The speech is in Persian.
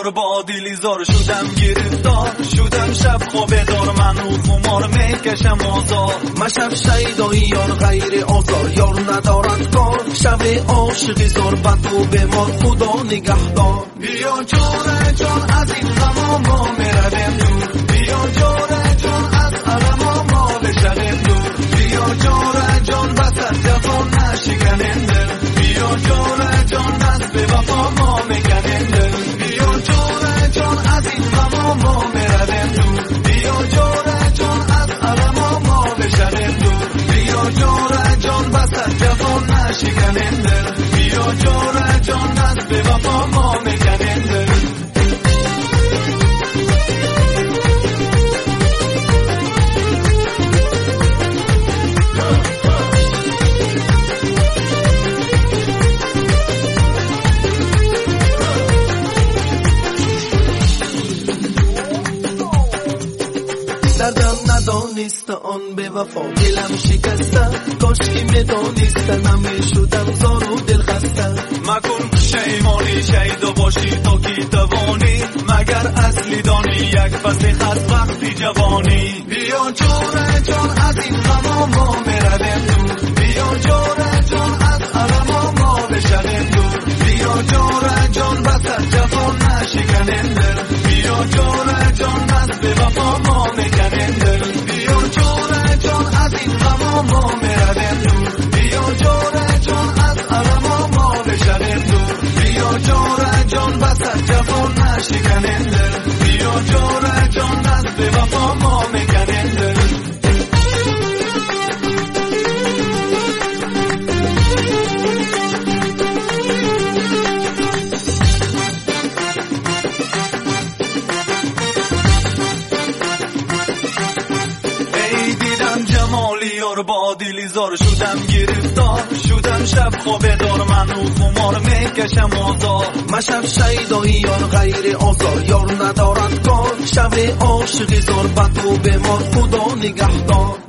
یار با دیلی زار شدم گرفتار شدم شب خواب دار منو خمار میکشم آزار من شب شیدایی یار غیر آزار یار ندارد کار شب عاشقی زار بدو بمار خدا نگهدار بیا جان جان از این غم ما میرویم دور بیا جان جان از علم ما بشویم دور بیا جان جان وسط جوان نشکنیم دل بیا جان جان از به وفا ما میکنیم دل بیا جان جان از این غم ما میرویم دور بیا جان جان از علم ما بشویم دور بیا جان جان وسط جوان نشکنیم دل بیا جان جان از به وفا ما میکنیم دل دردم ندانست آن به وفا دلم شکسته کاش که میدانست نمیشدم زار و دل خسته مکن پشیمانی شیدا باشی تا کی توانی مگر اصلی دانی یک فصل خست وقتی جوانی بیا جان جان از این غم ما میرویم دور بیا جان جان از علم ما بشویم دور بیا جان جان وسط جوان نشکنیم دل بیا جان جان از به وفا ما میکنیم دل بیا جان جان از این غم ما میرویم دور بیا جان جان از علم ما بشویم دور بیا جان جان وسط جوان نشکنیم دل بیا جان جان از به وفا ما میکنیم دل یار با دیلی زار شدم گرفتار شدم شب خواب دار منو خمار میکشم آزار من شب شیدایی یار غیر آزار یار ندارد کار شب عاشقی زار بدو بمار خدا نگهدار